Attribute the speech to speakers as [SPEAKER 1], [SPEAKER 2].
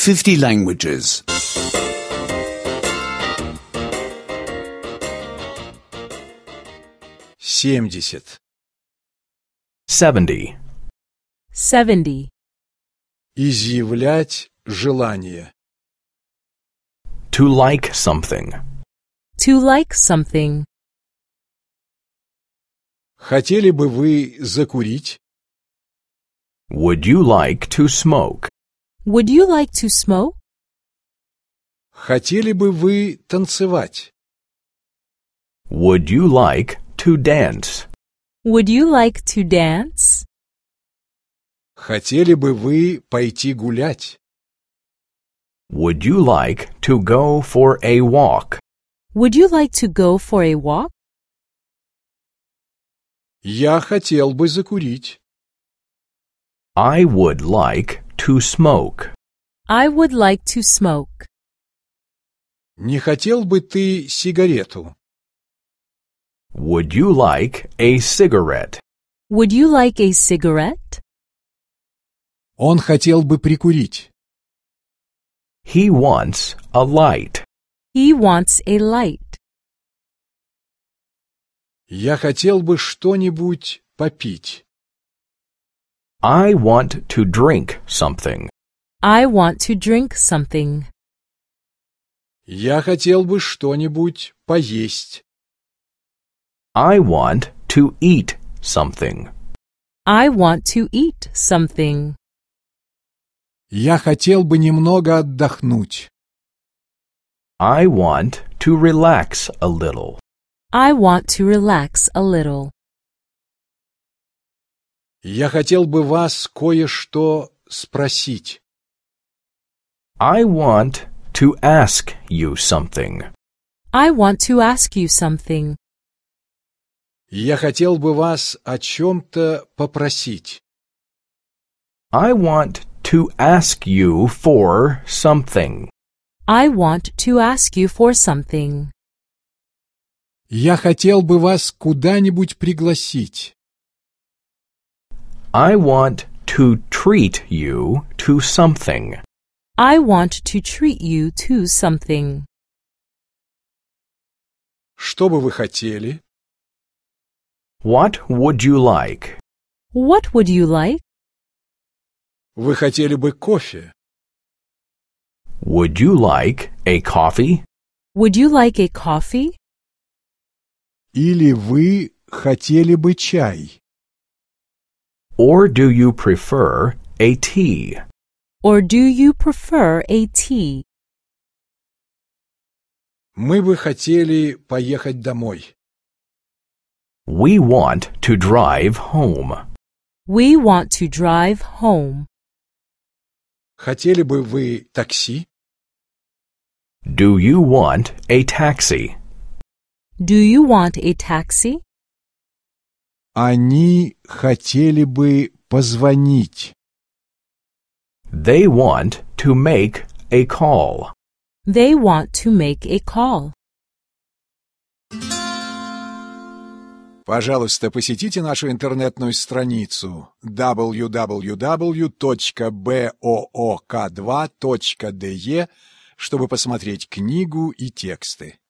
[SPEAKER 1] 50 languages.
[SPEAKER 2] 70.
[SPEAKER 3] 70.
[SPEAKER 4] 70.
[SPEAKER 2] Изъявлять желание.
[SPEAKER 3] To like something.
[SPEAKER 4] To like something.
[SPEAKER 2] Хотели бы вы закурить?
[SPEAKER 3] Would you like to smoke?
[SPEAKER 4] Would you like to smoke?
[SPEAKER 2] Хотели бы вы танцевать?
[SPEAKER 3] Would you like to dance?
[SPEAKER 4] Would you like to dance?
[SPEAKER 2] Хотели бы вы пойти гулять?
[SPEAKER 3] Would you like to go for a walk?
[SPEAKER 4] Would you like to go for a walk?
[SPEAKER 2] Я хотел бы закурить.
[SPEAKER 3] I would like to smoke.
[SPEAKER 4] I would like to smoke.
[SPEAKER 2] Не хотел бы ты сигарету?
[SPEAKER 3] Would you like a cigarette?
[SPEAKER 4] Would you like a cigarette?
[SPEAKER 2] Он хотел бы прикурить.
[SPEAKER 3] He wants a light.
[SPEAKER 4] He wants a light.
[SPEAKER 2] Я хотел бы что-нибудь попить.
[SPEAKER 3] I want to drink something.
[SPEAKER 4] I want to drink something.
[SPEAKER 2] Я хотел бы что-нибудь поесть.
[SPEAKER 3] I want to eat something.
[SPEAKER 4] I want to eat something.
[SPEAKER 2] Я хотел бы немного отдохнуть.
[SPEAKER 3] I want to relax a little.
[SPEAKER 4] I want to relax a little.
[SPEAKER 2] Я хотел бы вас кое-что спросить.
[SPEAKER 3] I want to ask you something.
[SPEAKER 4] I want to ask you something.
[SPEAKER 2] Я хотел бы вас о чем-то попросить.
[SPEAKER 3] I want to ask you for something.
[SPEAKER 4] I want to ask you for something.
[SPEAKER 2] Я хотел бы вас куда-нибудь пригласить.
[SPEAKER 3] I want to treat you to something.
[SPEAKER 4] I want to treat you to something.
[SPEAKER 2] Что бы вы хотели?
[SPEAKER 3] What would you like?
[SPEAKER 4] What would you like?
[SPEAKER 2] Вы хотели бы кофе?
[SPEAKER 3] Would you like a coffee?
[SPEAKER 4] Would you like a coffee?
[SPEAKER 2] Или вы хотели бы чай?
[SPEAKER 3] Or do you prefer a tea?
[SPEAKER 4] Or do you prefer a tea?
[SPEAKER 2] Мы бы хотели поехать домой.
[SPEAKER 3] We want to drive home.
[SPEAKER 4] We want to drive home.
[SPEAKER 2] Хотели бы вы такси?
[SPEAKER 3] Do you want a taxi?
[SPEAKER 4] Do you want a taxi?
[SPEAKER 2] Они хотели бы позвонить.
[SPEAKER 3] They want to make a call.
[SPEAKER 4] They want to make a call.
[SPEAKER 2] Пожалуйста, посетите нашу интернетную страницу www.book2.de, чтобы посмотреть книгу и тексты.